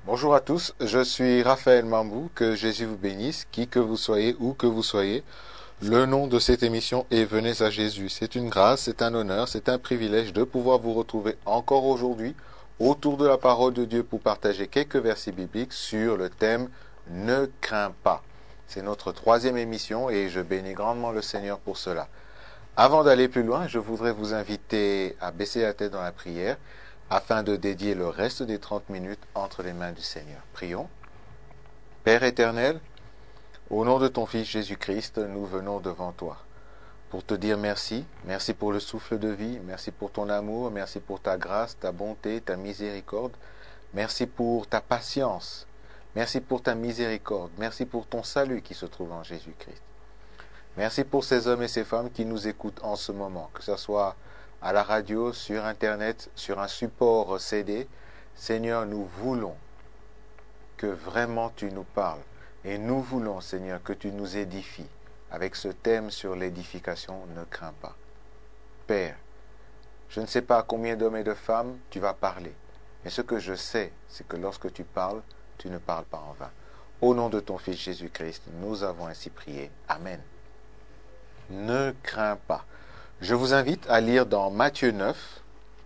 Bonjour à tous, je suis Raphaël Mambou, que Jésus vous bénisse, qui que vous soyez, où que vous soyez. Le nom de cette émission est Venez à Jésus. C'est une grâce, c'est un honneur, c'est un privilège de pouvoir vous retrouver encore aujourd'hui autour de la parole de Dieu pour partager quelques versets bibliques sur le thème Ne crains pas. C'est notre troisième émission et je bénis grandement le Seigneur pour cela. Avant d'aller plus loin, je voudrais vous inviter à baisser la tête dans la prière afin de dédier le reste des 30 minutes entre les mains du Seigneur. Prions. Père éternel, au nom de ton Fils Jésus-Christ, nous venons devant toi pour te dire merci. Merci pour le souffle de vie, merci pour ton amour, merci pour ta grâce, ta bonté, ta miséricorde. Merci pour ta patience, merci pour ta miséricorde, merci pour ton salut qui se trouve en Jésus-Christ. Merci pour ces hommes et ces femmes qui nous écoutent en ce moment, que ce soit à la radio, sur Internet, sur un support CD. Seigneur, nous voulons que vraiment tu nous parles. Et nous voulons, Seigneur, que tu nous édifies avec ce thème sur l'édification, ne crains pas. Père, je ne sais pas à combien d'hommes et de femmes tu vas parler, mais ce que je sais, c'est que lorsque tu parles, tu ne parles pas en vain. Au nom de ton Fils Jésus-Christ, nous avons ainsi prié. Amen. Ne crains pas. Je vous invite à lire dans Matthieu 9,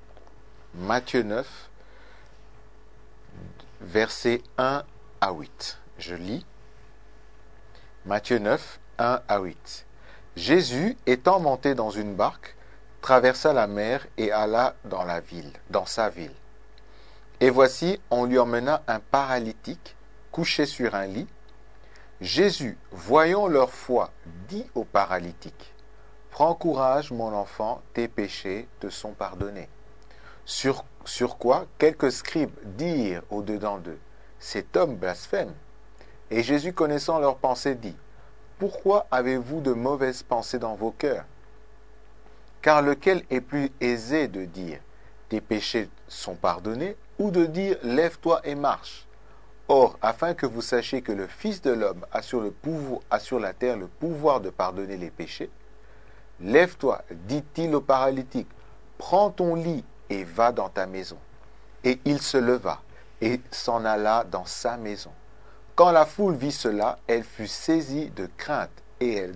versets 1 à 8. Je lis Matthieu 9, 1 à 8. Jésus, étant monté dans une barque, traversa la mer et alla dans sa ville. Et voici, on lui emmena un paralytique couché sur un lit. Jésus, voyant leur foi, dit au paralytique: Prends courage, mon enfant, tes péchés te sont pardonnés. Sur quoi quelques scribes dirent au-dedans d'eux: Cet homme blasphème. Et Jésus, connaissant leurs pensées, dit: Pourquoi avez-vous de mauvaises pensées dans vos cœurs? Car lequel est plus aisé de dire: Tes péchés sont pardonnés, ou de dire: Lève-toi et marche? Or, afin que vous sachiez que le Fils de l'homme a sur la terre le pouvoir de pardonner les péchés, lève-toi, dit-il au paralytique, prends ton lit et va dans ta maison. Et il se leva et s'en alla dans sa maison. Quand la foule vit cela, elle fut saisie de crainte et elle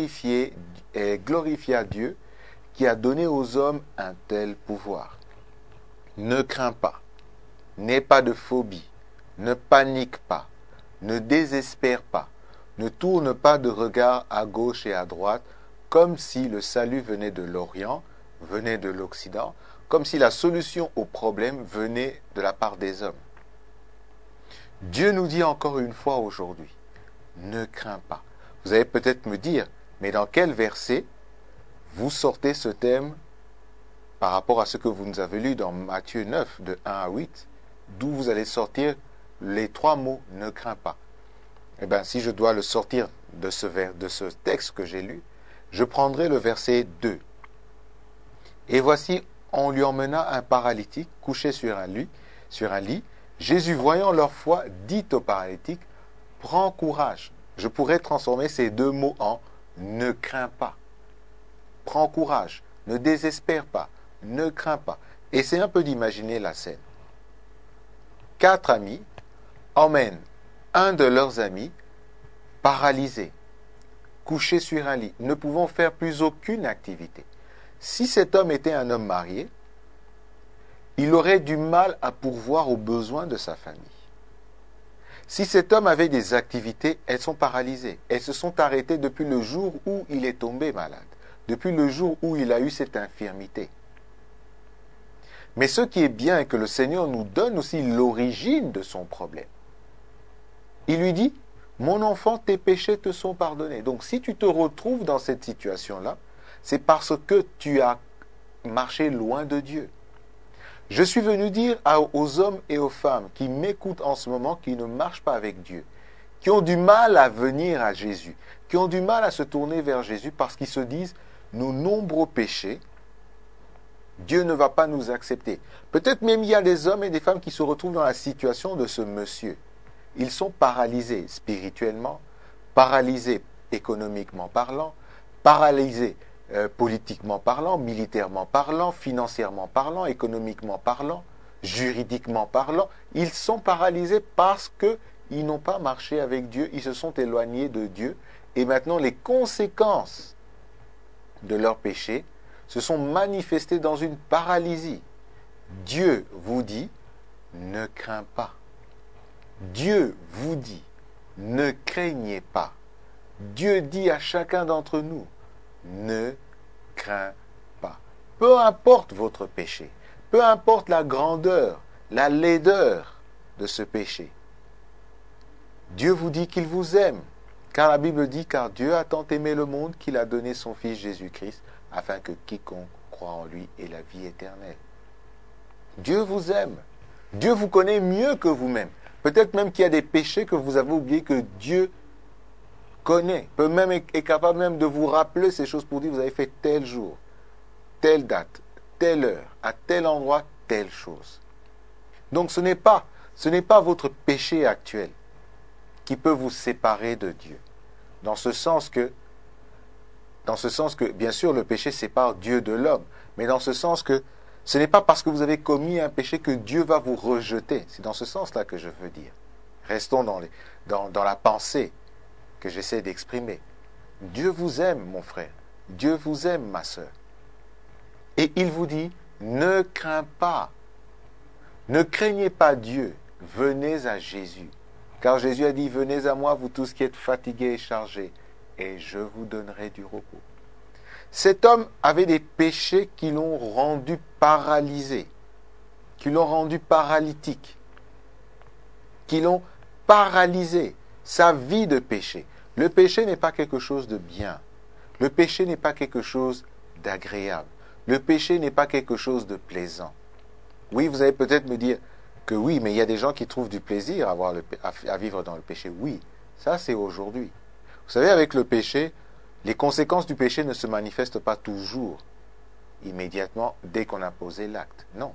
glorifia Dieu qui a donné aux hommes un tel pouvoir. Ne crains pas, n'aie pas de phobie, ne panique pas, ne désespère pas, ne tourne pas de regard à gauche et à droite, comme si le salut venait de l'Orient, venait de l'Occident, comme si la solution au problème venait de la part des hommes. Dieu nous dit encore une fois aujourd'hui, ne crains pas. Vous allez peut-être me dire, mais dans quel verset vous sortez ce thème par rapport à ce que vous nous avez lu dans Matthieu 9, de 1 à 8, d'où vous allez sortir les trois mots « ne crains pas ». Eh bien, si je dois le sortir de ce texte que j'ai lu, je prendrai le verset 2. Et voici, on lui emmena un paralytique couché sur un lit. Jésus, voyant leur foi, dit au paralytique: Prends courage. Je pourrais transformer ces deux mots en ne crains pas. Prends courage, ne désespère pas, ne crains pas. Essayez un peu d'imaginer la scène. 4 amis emmènent un de leurs amis paralysé, couché sur un lit, ne pouvant faire plus aucune activité. Si cet homme était un homme marié, il aurait du mal à pourvoir aux besoins de sa famille. Si cet homme avait des activités, elles sont paralysées. Elles se sont arrêtées depuis le jour où il est tombé malade, depuis le jour où il a eu cette infirmité. Mais ce qui est bien est que le Seigneur nous donne aussi l'origine de son problème. Il lui dit: Mon enfant, tes péchés te sont pardonnés. Donc si tu te retrouves dans cette situation-là, c'est parce que tu as marché loin de Dieu. Je suis venu dire aux hommes et aux femmes qui m'écoutent en ce moment, qui ne marchent pas avec Dieu, qui ont du mal à venir à Jésus, qui ont du mal à se tourner vers Jésus parce qu'ils se disent: nos nombreux péchés, Dieu ne va pas nous accepter. Peut-être même il y a des hommes et des femmes qui se retrouvent dans la situation de ce monsieur. Ils sont paralysés spirituellement, paralysés économiquement parlant, paralysés politiquement parlant, militairement parlant, financièrement parlant, économiquement parlant. juridiquement parlant, ils sont paralysés parce qu'ils n'ont pas marché avec Dieu, ils se sont éloignés de Dieu, et maintenant les conséquences de leur péché se sont manifestées dans une paralysie. Dieu vous dit, ne crains pas. Dieu vous dit, ne craignez pas. Dieu dit à chacun d'entre nous, ne crains pas. Peu importe votre péché, peu importe la grandeur, la laideur de ce péché. Dieu vous dit qu'il vous aime, car la Bible dit, car Dieu a tant aimé le monde qu'il a donné son Fils Jésus-Christ, afin que quiconque croit en lui ait la vie éternelle. Dieu vous aime. Dieu vous connaît mieux que vous-même. Peut-être même qu'il y a des péchés que vous avez oubliés que Dieu connaît, est capable même de vous rappeler ces choses pour dire, vous avez fait tel jour, telle date, telle heure, à tel endroit, telle chose. Donc ce n'est pas votre péché actuel qui peut vous séparer de Dieu. Dans ce sens que, bien sûr, le péché sépare Dieu de l'homme, mais dans ce sens que ce n'est pas parce que vous avez commis un péché que Dieu va vous rejeter. C'est dans ce sens-là que je veux dire. Restons dans la pensée que j'essaie d'exprimer. Dieu vous aime, mon frère. Dieu vous aime, ma sœur. Et il vous dit, ne crains pas. Ne craignez pas Dieu. Venez à Jésus. Car Jésus a dit, venez à moi, vous tous qui êtes fatigués et chargés, et je vous donnerai du repos. Cet homme avait des péchés qui l'ont rendu paralysé, qui l'ont rendu paralytique, qui l'ont paralysé. Sa vie de péché. Le péché n'est pas quelque chose de bien. Le péché n'est pas quelque chose d'agréable. Le péché n'est pas quelque chose de plaisant. Oui, vous allez peut-être me dire que oui, mais il y a des gens qui trouvent du plaisir à vivre dans le péché. Oui, ça c'est aujourd'hui. Vous savez, avec le péché, les conséquences du péché ne se manifestent pas toujours immédiatement dès qu'on a posé l'acte. Non.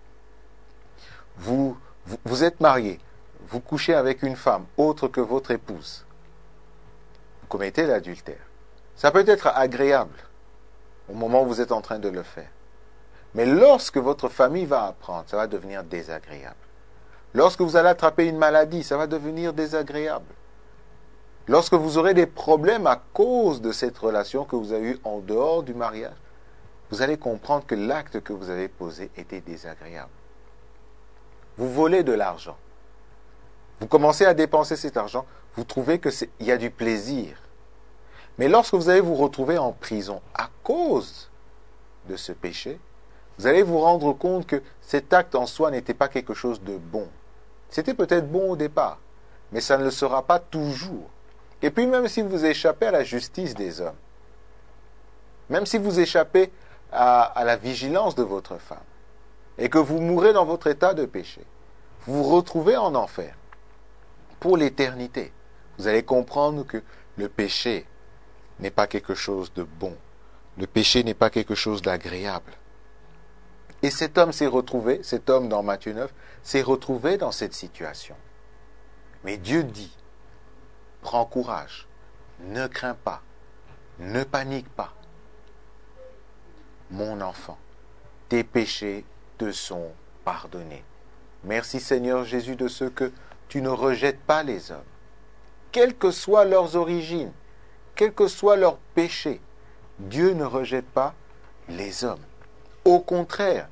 Vous êtes marié, vous couchez avec une femme autre que votre épouse. Vous commettez l'adultère. Ça peut être agréable au moment où vous êtes en train de le faire. Mais lorsque votre famille va apprendre, ça va devenir désagréable. Lorsque vous allez attraper une maladie, ça va devenir désagréable. Lorsque vous aurez des problèmes à cause de cette relation que vous avez eue en dehors du mariage, vous allez comprendre que l'acte que vous avez posé était désagréable. Vous volez de l'argent. Vous commencez à dépenser cet argent, vous trouvez qu'il y a du plaisir. Mais lorsque vous allez vous retrouver en prison à cause de ce péché, vous allez vous rendre compte que cet acte en soi n'était pas quelque chose de bon. C'était peut-être bon au départ, mais ça ne le sera pas toujours. Et puis même si vous échappez à la justice des hommes, même si vous échappez à la vigilance de votre femme, et que vous mourrez dans votre état de péché, vous vous retrouvez en enfer pour l'éternité. Vous allez comprendre que le péché n'est pas quelque chose de bon. Le péché n'est pas quelque chose d'agréable. Et cet homme dans Matthieu 9, s'est retrouvé dans cette situation. Mais Dieu dit, prends courage, ne crains pas, ne panique pas. Mon enfant, tes péchés te sont pardonnés. Merci Seigneur Jésus de ce que tu ne rejettes pas les hommes. Quelles que soient leurs origines, quels que soient leurs péchés, Dieu ne rejette pas les hommes. Au contraire,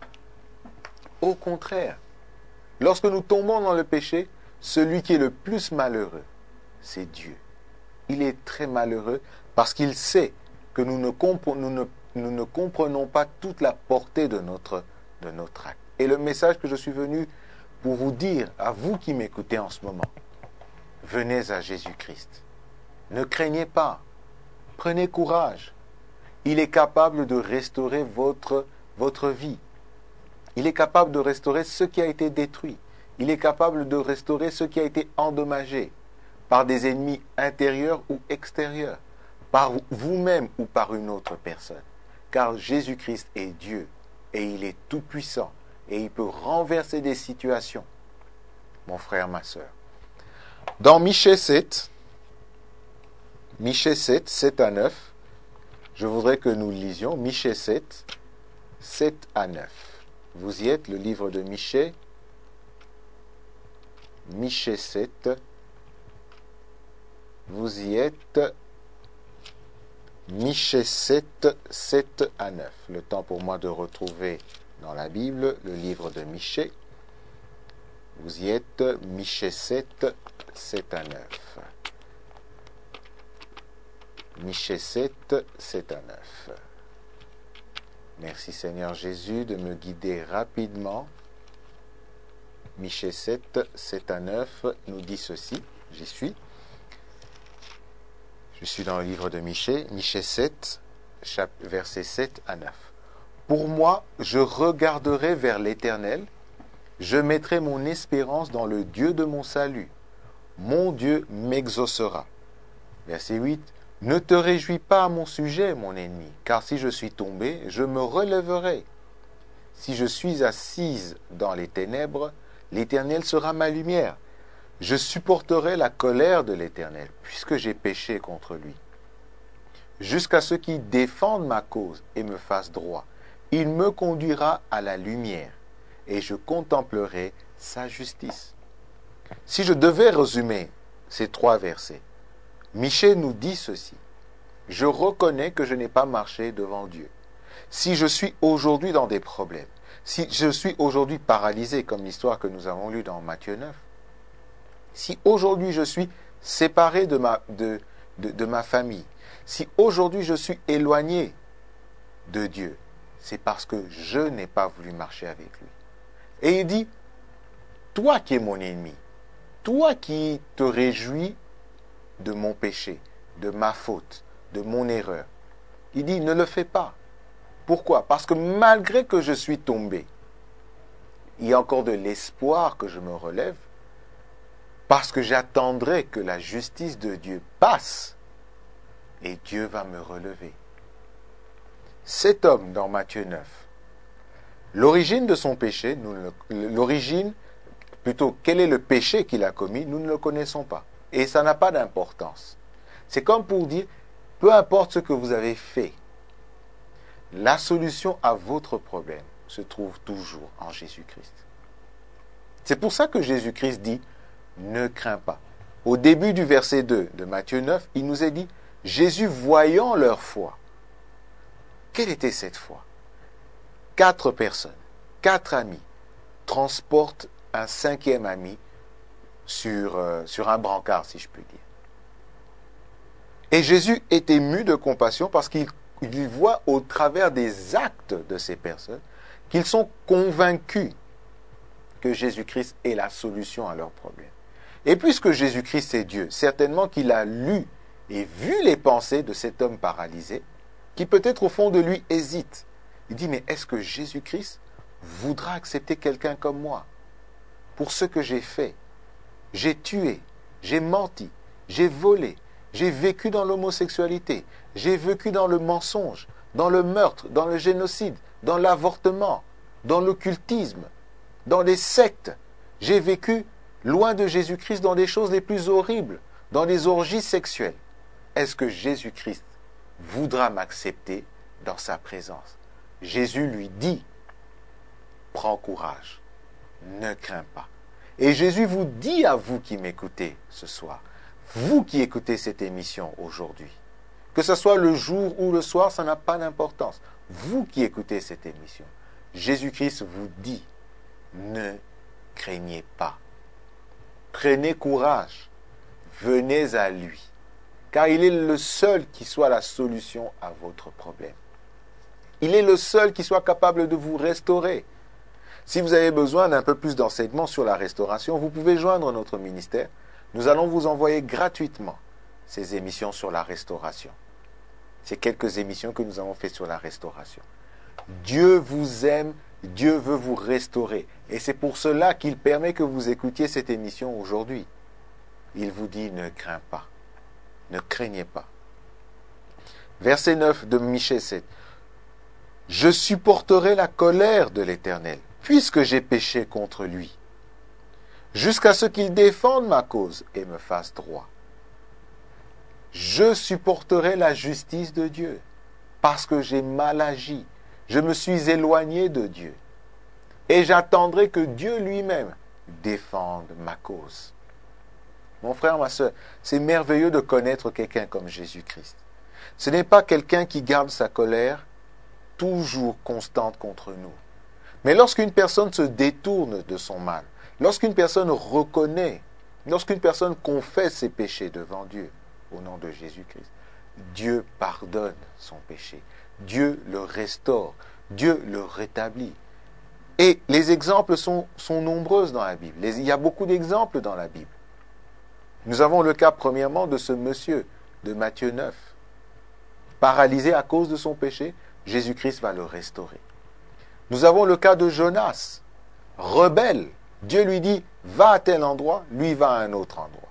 lorsque nous tombons dans le péché, celui qui est le plus malheureux, c'est Dieu. Il est très malheureux parce qu'il sait que nous ne comprenons pas toute la portée de notre acte. Et le message que je suis venu pour vous dire, à vous qui m'écoutez en ce moment, venez à Jésus-Christ. Ne craignez pas. Prenez courage. Il est capable de restaurer votre vie. Il est capable de restaurer ce qui a été détruit. Il est capable de restaurer ce qui a été endommagé par des ennemis intérieurs ou extérieurs, par vous-même ou par une autre personne. Car Jésus-Christ est Dieu et il est tout-puissant et il peut renverser des situations. Mon frère, ma sœur. Dans Michée 7, 7 à 9, je voudrais que nous lisions Michée 7, 7 à 9. Vous y êtes, le livre de Michée. Michée 7. Vous y êtes. Michée 7, 7 à 9. Le temps pour moi de retrouver dans la Bible le livre de Michée. Vous y êtes, Michée 7, 7 à 9. Michée 7, 7 à 9. Merci Seigneur Jésus de me guider rapidement. Michée 7, 7 à 9 nous dit ceci. J'y suis. Je suis dans le livre de Michée. Michée 7, versets 7 à 9. Pour moi, je regarderai vers l'Éternel. Je mettrai mon espérance dans le Dieu de mon salut. Mon Dieu m'exaucera. Verset 8. Ne te réjouis pas à mon sujet, mon ennemi, car si je suis tombé, je me relèverai. Si je suis assise dans les ténèbres, l'Éternel sera ma lumière. Je supporterai la colère de l'Éternel, puisque j'ai péché contre lui. Jusqu'à ce qu'il défende ma cause et me fasse droit, il me conduira à la lumière, et je contemplerai sa justice. Si je devais résumer ces 3 versets, Michée nous dit ceci. Je reconnais que je n'ai pas marché devant Dieu. Si je suis aujourd'hui dans des problèmes, si je suis aujourd'hui paralysé, comme l'histoire que nous avons lue dans Matthieu 9, si aujourd'hui je suis séparé de ma famille, si aujourd'hui je suis éloigné de Dieu, c'est parce que je n'ai pas voulu marcher avec lui. Et il dit, toi qui es mon ennemi, toi qui te réjouis de mon péché, de ma faute, de mon erreur. Il dit, ne le fais pas. Pourquoi? Parce que malgré que je suis tombé, il y a encore de l'espoir que je me relève, parce que j'attendrai que la justice de Dieu passe, et Dieu va me relever. Cet homme dans Matthieu 9, l'origine de son péché, quel est le péché qu'il a commis, nous ne le connaissons pas. Et ça n'a pas d'importance. C'est comme pour dire, peu importe ce que vous avez fait, la solution à votre problème se trouve toujours en Jésus-Christ. C'est pour ça que Jésus-Christ dit, ne crains pas. Au début du verset 2 de Matthieu 9, il nous est dit, Jésus voyant leur foi. Quelle était cette foi? 4 personnes, 4 amis, transportent un 5e ami sur un brancard, si je puis dire. Et Jésus est ému de compassion parce qu'il voit au travers des actes de ces personnes qu'ils sont convaincus que Jésus-Christ est la solution à leurs problèmes. Et puisque Jésus-Christ est Dieu, certainement qu'il a lu et vu les pensées de cet homme paralysé, qui peut-être au fond de lui hésite. Il dit, mais est-ce que Jésus-Christ voudra accepter quelqu'un comme moi pour ce que j'ai fait? J'ai tué, j'ai menti, j'ai volé, j'ai vécu dans l'homosexualité, j'ai vécu dans le mensonge, dans le meurtre, dans le génocide, dans l'avortement, dans l'occultisme, dans les sectes. J'ai vécu loin de Jésus-Christ dans des choses les plus horribles, dans les orgies sexuelles. Est-ce que Jésus-Christ voudra m'accepter dans sa présence? Jésus lui dit, prends courage, ne crains pas. Et Jésus vous dit à vous qui m'écoutez ce soir, vous qui écoutez cette émission aujourd'hui, que ce soit le jour ou le soir, ça n'a pas d'importance. Vous qui écoutez cette émission, Jésus-Christ vous dit, ne craignez pas. Prenez courage, venez à lui, car il est le seul qui soit la solution à votre problème. Il est le seul qui soit capable de vous restaurer. Si vous avez besoin d'un peu plus d'enseignements sur la restauration, vous pouvez joindre notre ministère. Nous allons vous envoyer gratuitement ces émissions sur la restauration. Ces quelques émissions que nous avons faites sur la restauration. Dieu vous aime, Dieu veut vous restaurer. Et c'est pour cela qu'il permet que vous écoutiez cette émission aujourd'hui. Il vous dit, ne crains pas, ne craignez pas. Verset 9 de Michée 7. Je supporterai la colère de l'Éternel, puisque j'ai péché contre lui, jusqu'à ce qu'il défende ma cause et me fasse droit. Je supporterai la justice de Dieu, parce que j'ai mal agi. Je me suis éloigné de Dieu. et j'attendrai que Dieu lui-même défende ma cause. Mon frère, ma soeur, c'est merveilleux de connaître quelqu'un comme Jésus-Christ. Ce n'est pas quelqu'un qui garde sa colère toujours constante contre nous. Mais lorsqu'une personne se détourne de son mal, lorsqu'une personne reconnaît, lorsqu'une personne confesse ses péchés devant Dieu, au nom de Jésus-Christ, Dieu pardonne son péché. Dieu le restaure. Dieu le rétablit. Et les exemples sont nombreux dans la Bible. Il y a beaucoup d'exemples dans la Bible. Nous avons le cas premièrement de ce monsieur de Matthieu 9. Paralysé à cause de son péché, Jésus-Christ va le restaurer. Nous avons le cas de Jonas, rebelle. Dieu lui dit, va à tel endroit, lui va à un autre endroit.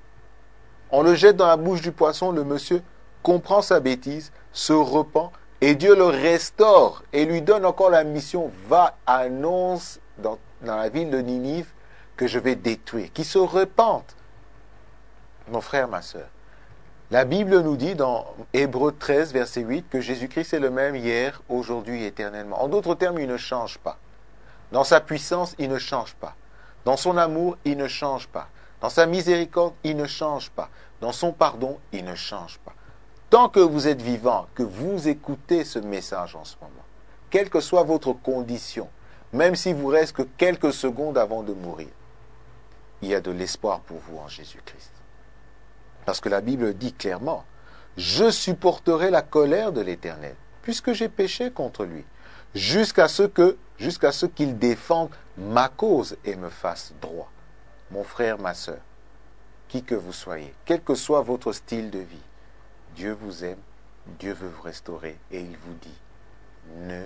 On le jette dans la bouche du poisson, le monsieur comprend sa bêtise, se repent, et Dieu le restaure et lui donne encore la mission, va, annonce dans la ville de Ninive que je vais détruire, qui se repentent. Mon frère, ma soeur, la Bible nous dit dans Hébreux 13, verset 8, que Jésus-Christ est le même hier, aujourd'hui, éternellement. En d'autres termes, il ne change pas. Dans sa puissance, il ne change pas. Dans son amour, il ne change pas. Dans sa miséricorde, il ne change pas. Dans son pardon, il ne change pas. Tant que vous êtes vivant, que vous écoutez ce message en ce moment, quelle que soit votre condition, même s'il vous reste que quelques secondes avant de mourir, il y a de l'espoir pour vous en Jésus-Christ. Parce que la Bible dit clairement, je supporterai la colère de l'Éternel, puisque j'ai péché contre lui, jusqu'à ce qu'il défende ma cause et me fasse droit. Mon frère, ma soeur, qui que vous soyez, quel que soit votre style de vie, Dieu vous aime, Dieu veut vous restaurer et il vous dit, ne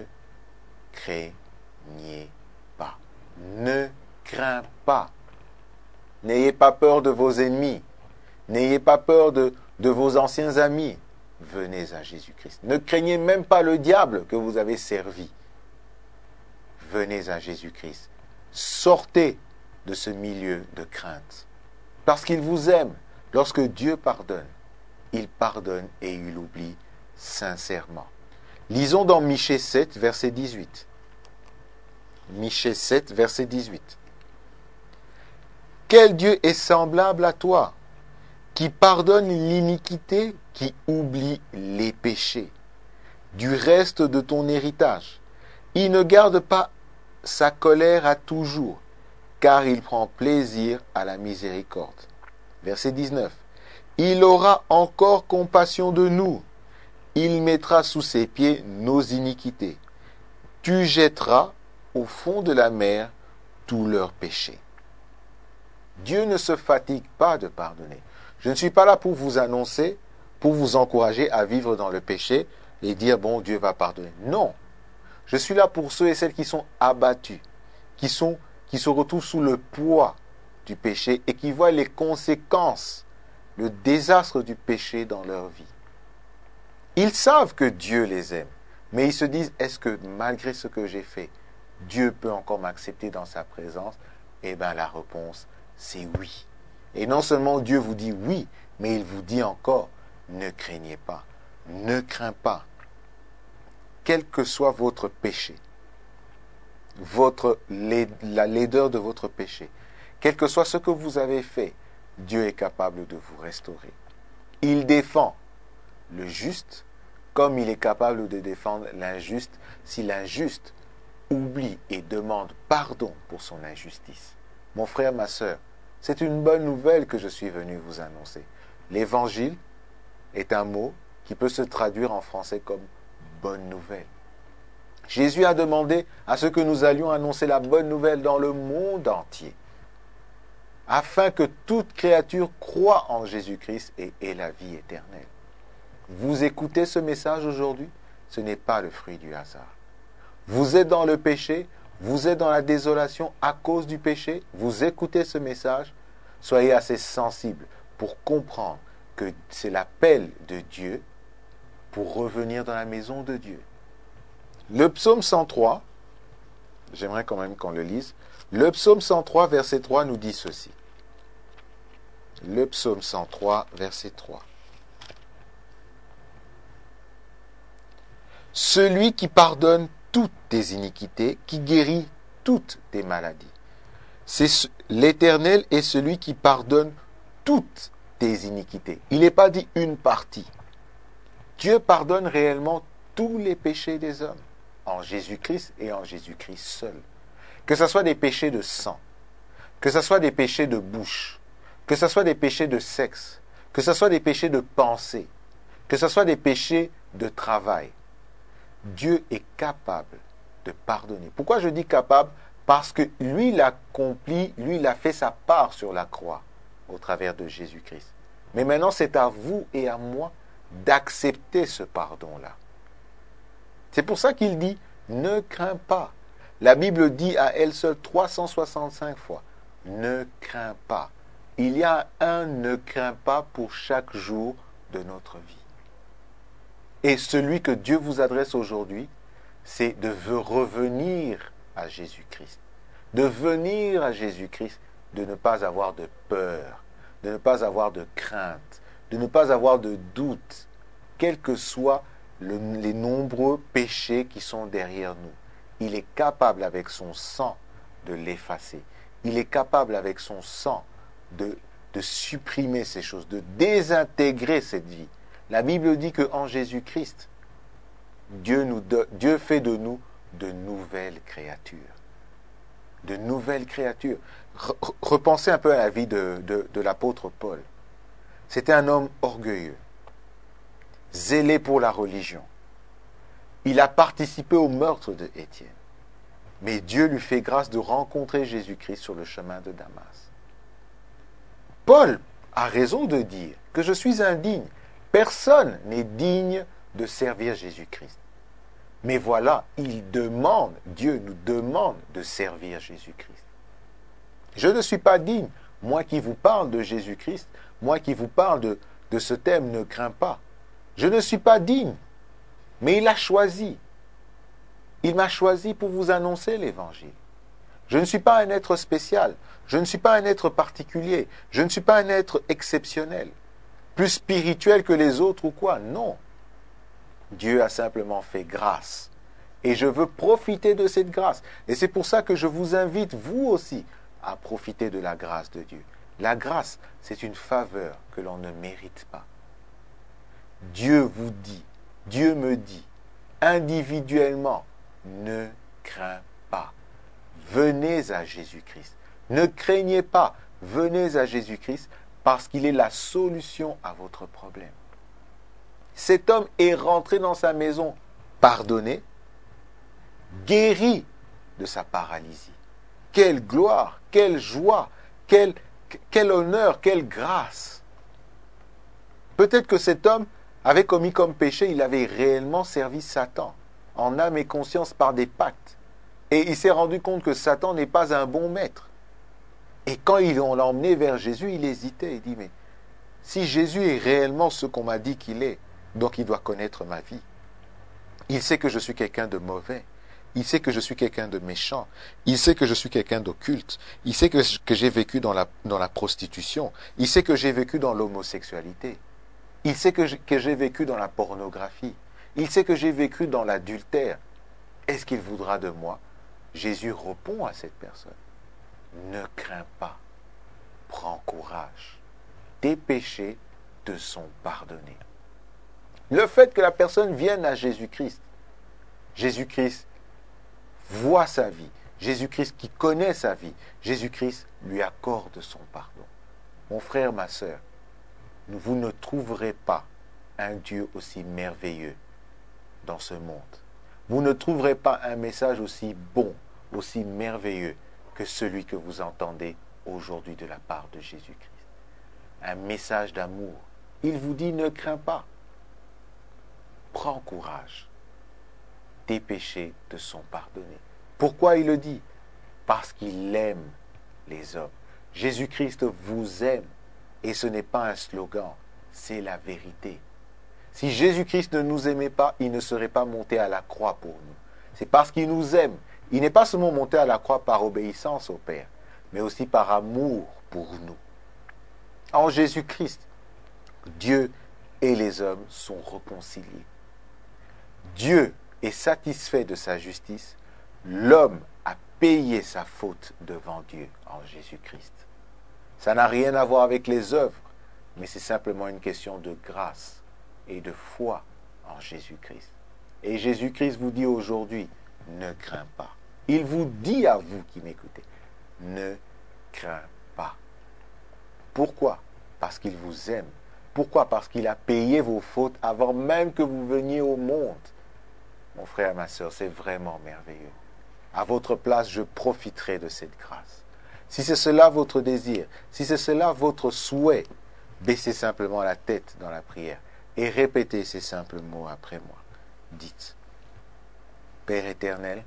craignez pas. Ne crains pas. N'ayez pas peur de vos ennemis. N'ayez pas peur de vos anciens amis. Venez à Jésus-Christ. Ne craignez même pas le diable que vous avez servi. Venez à Jésus-Christ. Sortez de ce milieu de crainte. Parce qu'il vous aime. Lorsque Dieu pardonne, il pardonne et il oublie sincèrement. Lisons dans Michée 7, verset 18. Michée 7, verset 18. Quel Dieu est semblable à toi, qui pardonne l'iniquité, qui oublie les péchés, du reste de ton héritage. Il ne garde pas sa colère à toujours, car il prend plaisir à la miséricorde. Verset 19. Il aura encore compassion de nous. Il mettra sous ses pieds nos iniquités. Tu jetteras au fond de la mer tous leurs péchés. Dieu ne se fatigue pas de pardonner. Je ne suis pas là pour vous annoncer, pour vous encourager à vivre dans le péché et dire, bon, Dieu va pardonner. Non. Je suis là pour ceux et celles qui sont abattus, qui se retrouvent sous le poids du péché et qui voient les conséquences, le désastre du péché dans leur vie. Ils savent que Dieu les aime, mais ils se disent, est-ce que malgré ce que j'ai fait, Dieu peut encore m'accepter dans sa présence? Eh bien, la réponse, c'est oui. Et non seulement Dieu vous dit oui, mais il vous dit encore, ne craignez pas, ne crains pas. Quel que soit votre péché, la laideur de votre péché, quel que soit ce que vous avez fait, Dieu est capable de vous restaurer. Il défend le juste comme il est capable de défendre l'injuste si l'injuste oublie et demande pardon pour son injustice. Mon frère, ma sœur, c'est une bonne nouvelle que je suis venu vous annoncer. L'évangile est un mot qui peut se traduire en français comme bonne nouvelle. Jésus a demandé à ce que nous allions annoncer la bonne nouvelle dans le monde entier, afin que toute créature croie en Jésus-Christ et ait la vie éternelle. Vous écoutez ce message aujourd'hui, ce n'est pas le fruit du hasard. Vous êtes dans le péché, vous êtes dans la désolation à cause du péché, vous écoutez ce message, soyez assez sensible pour comprendre que c'est l'appel de Dieu pour revenir dans la maison de Dieu. Le psaume 103, j'aimerais quand même qu'on le lise, le psaume 103, verset 3 nous dit ceci. Le psaume 103, verset 3. Celui qui pardonne toutes tes iniquités, qui guérit toutes tes maladies. L'Éternel est celui qui pardonne toutes tes iniquités. Il n'est pas dit une partie. Dieu pardonne réellement tous les péchés des hommes, en Jésus-Christ et en Jésus-Christ seul. Que ce soit des péchés de sang, que ce soit des péchés de bouche, que ce soit des péchés de sexe, que ce soit des péchés de pensée, que ce soit des péchés de travail. Dieu est capable de pardonner. Pourquoi je dis capable? Parce que lui l'a accompli, lui il a fait sa part sur la croix au travers de Jésus-Christ. Mais maintenant c'est à vous et à moi d'accepter ce pardon-là. C'est pour ça qu'il dit « ne crains pas ». La Bible dit à elle seule 365 fois « ne crains pas ». Il y a un « ne crains pas » pour chaque jour de notre vie. Et celui que Dieu vous adresse aujourd'hui, c'est de revenir à Jésus-Christ. De venir à Jésus-Christ, de ne pas avoir de peur, de ne pas avoir de crainte, de ne pas avoir de doute, quels que soient les nombreux péchés qui sont derrière nous. Il est capable avec son sang de l'effacer. Il est capable avec son sang de supprimer ces choses, de désintégrer cette vie. La Bible dit qu'en Jésus-Christ, Dieu fait de nous de nouvelles créatures. De nouvelles créatures. Repensez un peu à la vie de l'apôtre Paul. C'était un homme orgueilleux, zélé pour la religion. Il a participé au meurtre de Étienne. Mais Dieu lui fait grâce de rencontrer Jésus-Christ sur le chemin de Damas. Paul a raison de dire que je suis indigne. Personne n'est digne de servir Jésus-Christ. Mais voilà, Dieu nous demande de servir Jésus-Christ. Je ne suis pas digne, moi qui vous parle de Jésus-Christ, moi qui vous parle de ce thème, ne crains pas. Je ne suis pas digne, mais il a choisi. Il m'a choisi pour vous annoncer l'Évangile. Je ne suis pas un être spécial, je ne suis pas un être particulier, je ne suis pas un être exceptionnel, plus spirituel que les autres ou quoi, non. Dieu a simplement fait grâce. Et je veux profiter de cette grâce. Et c'est pour ça que je vous invite, vous aussi, à profiter de la grâce de Dieu. La grâce, c'est une faveur que l'on ne mérite pas. Dieu vous dit, Dieu me dit, individuellement, ne crains pas. Venez à Jésus-Christ. Ne craignez pas. Venez à Jésus-Christ parce qu'il est la solution à votre problème. Cet homme est rentré dans sa maison pardonné, guéri de sa paralysie. Quelle gloire, quelle joie, quel honneur, quelle grâce. Peut-être que cet homme avait commis comme péché, il avait réellement servi Satan, en âme et conscience par des pactes. Et il s'est rendu compte que Satan n'est pas un bon maître. Et quand on l'a emmené vers Jésus, il hésitait. Il dit, mais si Jésus est réellement ce qu'on m'a dit qu'il est, donc il doit connaître ma vie. Il sait que je suis quelqu'un de mauvais. Il sait que je suis quelqu'un de méchant. Il sait que je suis quelqu'un d'occulte. Il sait que j'ai vécu dans la prostitution. Il sait que j'ai vécu dans l'homosexualité. Il sait que j'ai vécu dans la pornographie. Il sait que j'ai vécu dans l'adultère. Est-ce qu'il voudra de moi? Jésus répond à cette personne. Ne crains pas. Prends courage. Tes péchés te sont pardonnés. Le fait que la personne vienne à Jésus-Christ, Jésus-Christ voit sa vie, Jésus-Christ qui connaît sa vie, Jésus-Christ lui accorde son pardon. Mon frère, ma sœur, vous ne trouverez pas un Dieu aussi merveilleux dans ce monde. Vous ne trouverez pas un message aussi bon, aussi merveilleux que celui que vous entendez aujourd'hui de la part de Jésus-Christ. Un message d'amour. Il vous dit, ne crains pas. Prends courage. Tes péchés te sont pardonnés. Pourquoi il le dit? Parce qu'il aime les hommes. Jésus-Christ vous aime. Et ce n'est pas un slogan, c'est la vérité. Si Jésus-Christ ne nous aimait pas, il ne serait pas monté à la croix pour nous. C'est parce qu'il nous aime. Il n'est pas seulement monté à la croix par obéissance au Père, mais aussi par amour pour nous. En Jésus-Christ, Dieu et les hommes sont réconciliés. Dieu est satisfait de sa justice. L'homme a payé sa faute devant Dieu en Jésus-Christ. Ça n'a rien à voir avec les œuvres, mais c'est simplement une question de grâce et de foi en Jésus-Christ. Et Jésus-Christ vous dit aujourd'hui, ne crains pas. Il vous dit à vous qui m'écoutez, ne crains pas. Pourquoi? Parce qu'il vous aime. Pourquoi? Parce qu'il a payé vos fautes avant même que vous veniez au monde. Mon frère, ma soeur, c'est vraiment merveilleux. À votre place, je profiterai de cette grâce. Si c'est cela votre désir, si c'est cela votre souhait, baissez simplement la tête dans la prière et répétez ces simples mots après moi. Dites, Père éternel,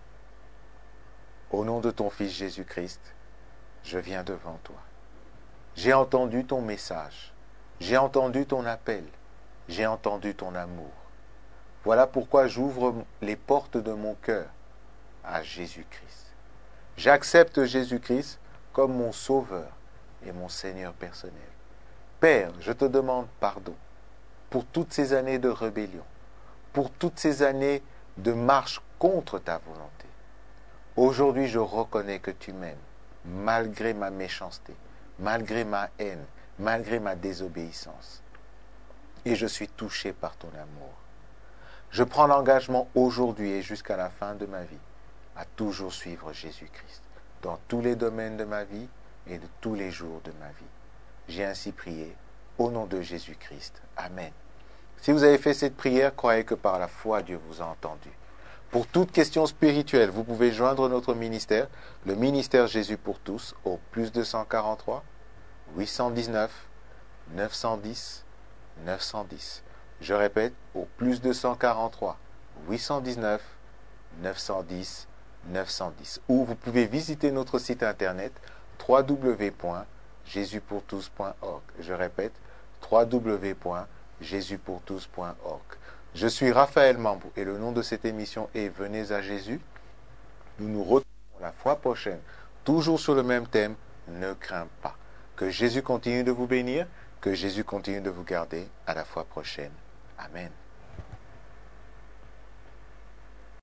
au nom de ton Fils Jésus-Christ, je viens devant toi. J'ai entendu ton message, j'ai entendu ton appel, j'ai entendu ton amour. Voilà pourquoi j'ouvre les portes de mon cœur à Jésus-Christ. J'accepte Jésus-Christ comme mon Sauveur et mon Seigneur personnel. Père, je te demande pardon pour toutes ces années de rébellion, pour toutes ces années de marche contre ta volonté. Aujourd'hui, je reconnais que tu m'aimes, malgré ma méchanceté, malgré ma haine, malgré ma désobéissance. Et je suis touché par ton amour. Je prends l'engagement aujourd'hui et jusqu'à la fin de ma vie à toujours suivre Jésus-Christ dans tous les domaines de ma vie et de tous les jours de ma vie. J'ai ainsi prié au nom de Jésus-Christ. Amen. Si vous avez fait cette prière, croyez que par la foi, Dieu vous a entendu. Pour toute question spirituelle, vous pouvez joindre notre ministère, le ministère Jésus pour tous, au plus 243 819 910 910. Je répète, au plus 243 819 910 910. Ou vous pouvez visiter notre site internet www.jesuspourtous.org. Je répète, www.jesuspourtous.org. Je suis Raphaël Mambou et le nom de cette émission est Venez à Jésus. Nous nous retrouvons la fois prochaine, toujours sur le même thème, ne crains pas. Que Jésus continue de vous bénir, que Jésus continue de vous garder. À la fois prochaine. Amen.